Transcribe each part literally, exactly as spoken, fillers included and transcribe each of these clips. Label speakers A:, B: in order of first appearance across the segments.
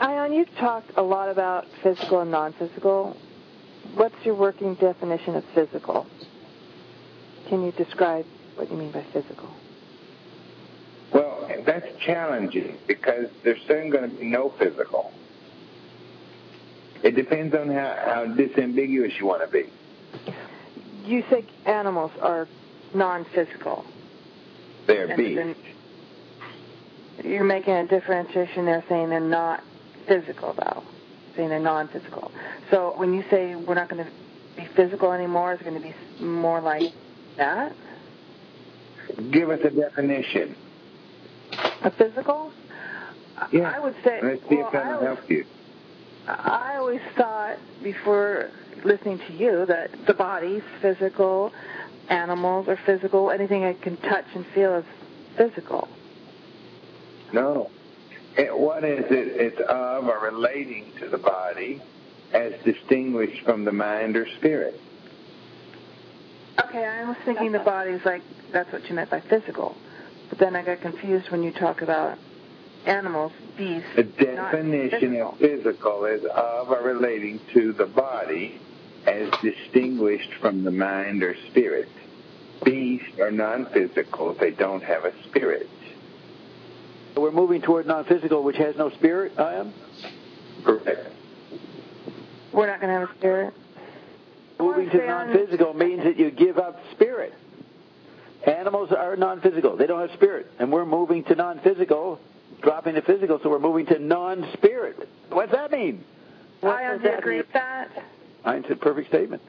A: Ion, you've talked a lot about physical and non-physical. What's your working definition of physical? Can you describe what you mean by physical?
B: Well, that's challenging because there's soon going to be no physical. It depends on how, how disambiguous you want to be.
A: You say animals are non-physical.
B: They're beasts.
A: You're making a differentiation there, saying they're not physical, though, saying they're non-physical. So when you say we're not going to be physical anymore, is it going to be more like that?
B: Give us a definition.
A: A physical?
B: Yeah.
A: I would say.
B: Let's see
A: well,
B: if that will help you.
A: I always thought, before listening to you, that the body's physical, animals are physical, anything I can touch and feel is physical.
B: No. It, what is it? It's of or relating to the body as distinguished from the mind or spirit.
A: Okay, I was thinking the body's like, that's what you meant by physical. But then I got confused when you talk about animals, beasts.
B: The definition of physical is of or relating to the body as distinguished from the mind or spirit. Beasts are non-physical. They don't have a spirit.
C: We're moving toward non-physical, which has no spirit, I am?
B: Correct.
A: We're not going to have a spirit?
C: Moving to non-physical means that you give up spirit. Animals are non-physical. They don't have spirit. And we're moving to non-physical, dropping the physical, so we're moving to non-spirit. What's that mean?
A: I agree with that.
C: It's a perfect statement.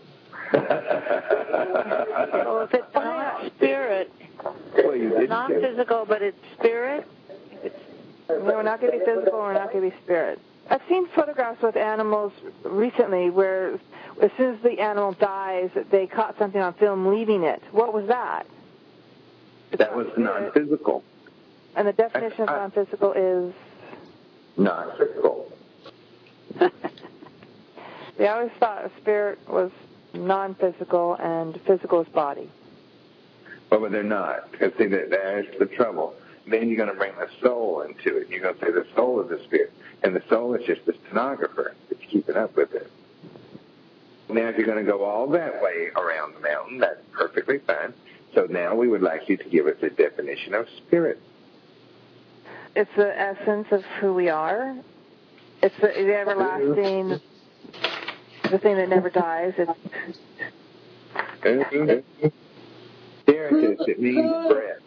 D: So if it's not spirit,
C: well, you
D: it's non-physical, but it's spirit?
A: It's, we're not going to be physical, we're not going to be spirit. I've seen photographs with animals recently where as soon as the animal dies, they caught something on film leaving it. What was that? It's
B: that was non-physical.
A: And the definition of non-physical is?
B: Non-physical.
A: See, I always thought a spirit was non-physical and physical is body.
B: Well, but they're not. Because, see, there's the trouble. Then you're going to bring the soul into it. You're going to say the soul is the spirit. And the soul is just the stenographer that's keeping up with it. Now, if you're going to go all that way around the mountain, that's perfectly fine. So now we would like you to give us a definition of spirit.
A: It's the essence of who we are. It's the, the everlasting, the thing that never dies. It's
B: Spiritus, it means breath.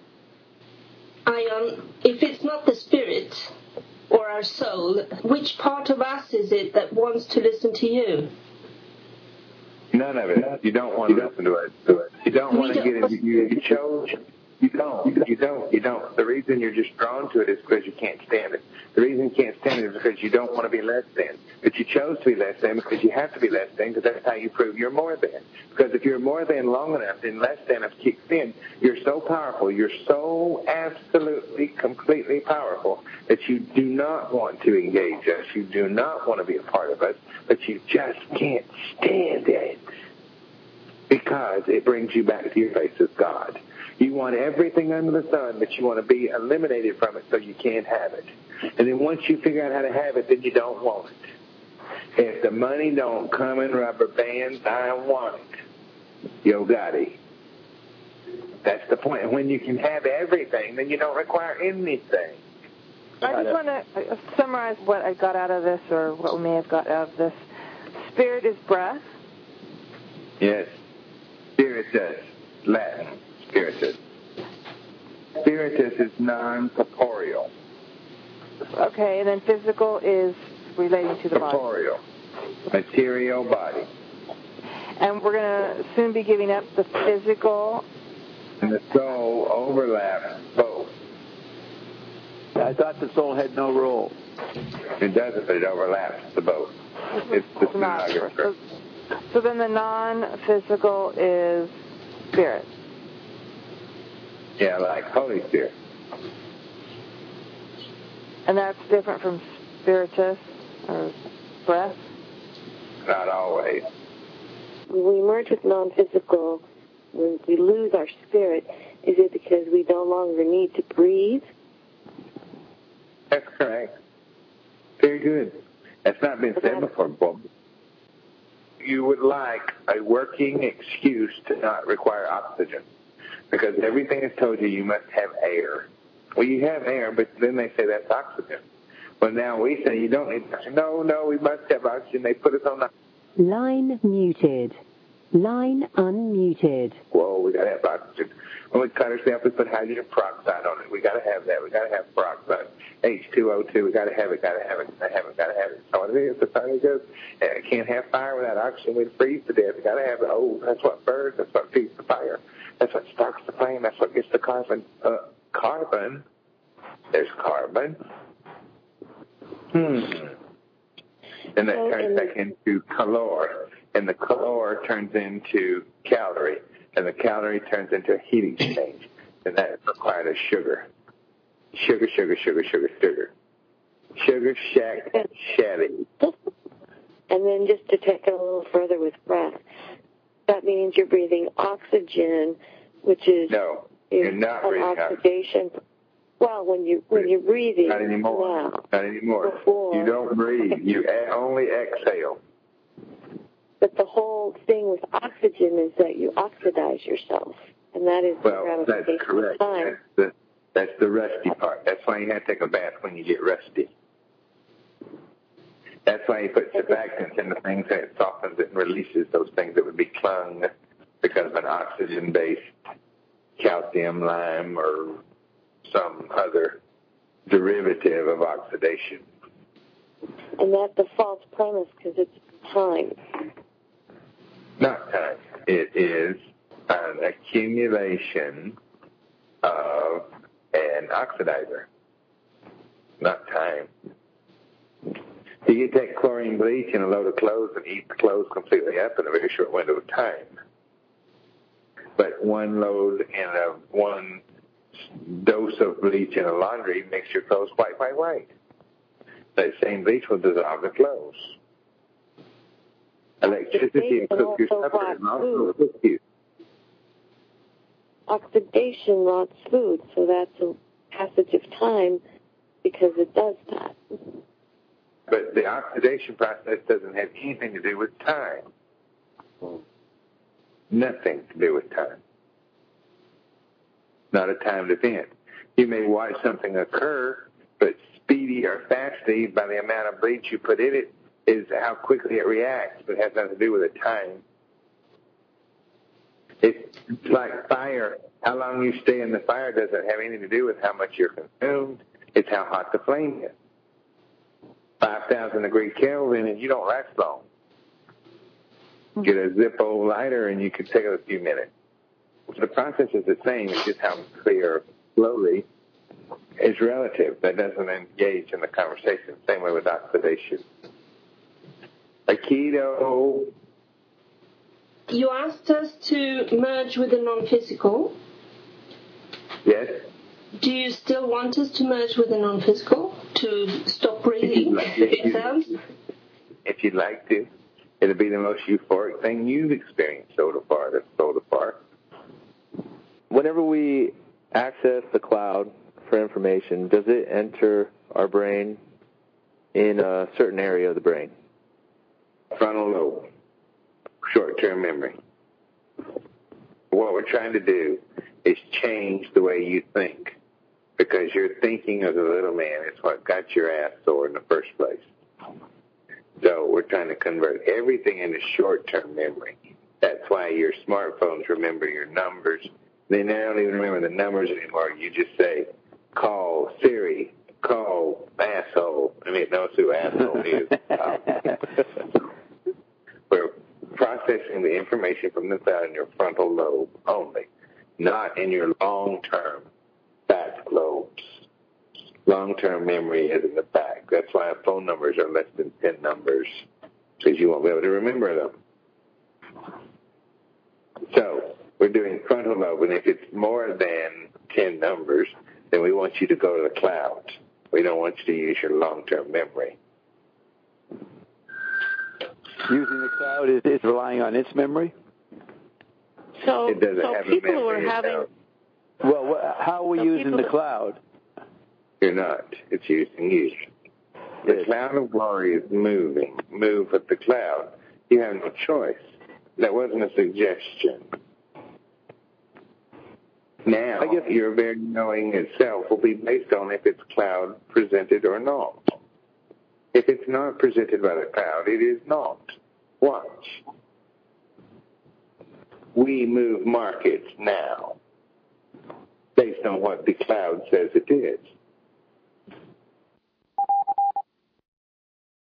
E: Ion, if it's not the spirit or our soul, which part of us is it that wants to listen to you?
B: None of it. You don't want to listen to it. You don't want to get into you. You chose. You don't. You don't. You don't. The reason you're just drawn to it is because you can't stand it. The reason you can't stand it is because you don't want to be less than. But you chose to be less than because you have to be less than, because that's how you prove you're more than. Because if you're more than long enough, then less than kicks in. You're so powerful. You're so absolutely, completely powerful that you do not want to engage us. You do not want to be a part of us, but you just can't stand it because it brings you back to your face as God. You want everything under the sun, but you want to be eliminated from it so you can't have it. And then once you figure out how to have it, then you don't want it. If the money don't come in rubber bands, I want it. Yo gotti. That's the point. And when you can have everything, then you don't require anything.
A: I just want to summarize what I got out of this, or what we may have got out of this. Spirit is breath.
B: Yes. Spiritus, Latin. Spiritus. Spiritus is non-corporeal.
A: Okay, and then physical is relating to the body.
B: Corporeal. Material body.
A: And we're going to soon be giving up the physical.
B: And the soul overlaps both.
C: I thought the soul had no role.
B: It doesn't, but it overlaps the both. It's the stenographer.
A: So, so then the non-physical is spirit.
B: Yeah, like Holy Spirit.
A: And that's different from spiritus or breath?
B: Not always.
D: When we merge with non-physical, when we lose our spirit, is it because we no longer need to breathe?
B: That's correct. Very good. That's not been said before, Bob. You would like a working excuse to not require oxygen because everything is told you you must have air. Well, you have air, but then they say that's oxygen. But now we say you don't need oxygen. No, no, we must have oxygen. They put us on the...
F: Line muted. Line unmuted.
B: Whoa, we got to have oxygen. When we cut ourselves, we put hydrogen peroxide on it. We got to have that. We got to have peroxide. H two O two. We got to have it. Got to have it. Got to have it. Got to have it. So it is. The sun goes. And can't have fire without oxygen. We'd freeze to death. We got to have it. Oh, that's what burns. That's what feeds the fire. That's what sparks the flame. That's what gets the carbon. Uh, carbon. There's carbon. Hmm. Then that turns back into calor. And the calor turns into calorie. And the calorie turns into a heat exchange. And that required a sugar. Sugar, sugar, sugar, sugar, sugar. Sugar, shack, shatty.
D: And then just to take it a little further with breath, that means you're breathing oxygen, which is,
B: no,
D: is
B: you're not
D: an
B: breathing
D: oxidation. Oxygen. Well, when you when you're breathing,
B: not anymore.
D: Now,
B: not anymore.
D: Before,
B: you don't breathe. You only exhale.
D: But the whole thing with oxygen is that you oxidize yourself, and that is
B: well,
D: the
B: that's correct.
D: Time.
B: That's the that's the rusty part. That's why you have to take a bath when you get rusty. That's why you put surfactants in the things that it softens it and releases those things that would be clung because of an oxygen-based calcium, lime, or some other derivative of oxidation.
D: And that's a false premise because it's time.
B: Not time. It is an accumulation of an oxidizer. Not time. You can take chlorine bleach and a load of clothes and eat the clothes completely up in a very short window of time. But one load and a one dose of bleach in a laundry makes your clothes white, white, white. That same bleach will dissolve the clothes. Electricity will cook your supper and also cook you.
D: Oxidation rots food, so that's a passage of time because it does that.
B: But the oxidation process doesn't have anything to do with time. Nothing to do with time. Not a timed event. You may watch something occur, but speedy or fasty by the amount of bleach you put in it is how quickly it reacts, but it has nothing to do with a time. It's like fire. How long you stay in the fire doesn't have anything to do with how much you're consumed. It's how hot the flame is. five thousand degree Kelvin, and you don't last long. Get a Zippo lighter, and you can take it a few minutes. The process is the same. It's just how clear, slowly, is relative. That doesn't engage in the conversation. Same way with oxidation. Aikido.
E: You asked us to merge with the non-physical.
B: Yes.
E: Do you still want us to merge with the non-physical? To stop breathing exams?
B: If you'd like to. It'll be the most euphoric thing you've experienced so far. That's so far.
G: Whenever we access the cloud for information, does it enter our brain in a certain area of the brain?
B: Frontal lobe. Short-term memory. What we're trying to do is change the way you think, because your thinking as a little man is what got your ass sore in the first place. So we're trying to convert everything into short-term memory. That's why your smartphones remember your numbers. They don't even remember the numbers anymore. You just say, call Siri, call asshole. I mean, it knows who asshole is. We're processing the information from the cloud in your frontal lobe only, not in your long-term back lobes. Long-term memory is in the back. That's why phone numbers are less than ten numbers, because you won't be able to remember them. So we're doing frontal lobe, and if it's more than ten numbers, then we want you to go to the cloud. We don't want you to use your long-term memory.
C: Using the cloud is, is relying on its memory?
D: So,
B: it doesn't
D: so
B: have
D: people
B: a memory
D: who are having...
B: itself.
C: Well, how are we
D: so
C: using the
D: that,
C: cloud?
B: You're not. It's using you. The cloud of glory is moving. Move with the cloud. You have no choice. That wasn't a suggestion. Now, I guess your very knowing itself will be based on if it's cloud presented or not. If it's not presented by the cloud, it is not. Watch. We move markets now based on what the cloud says it is.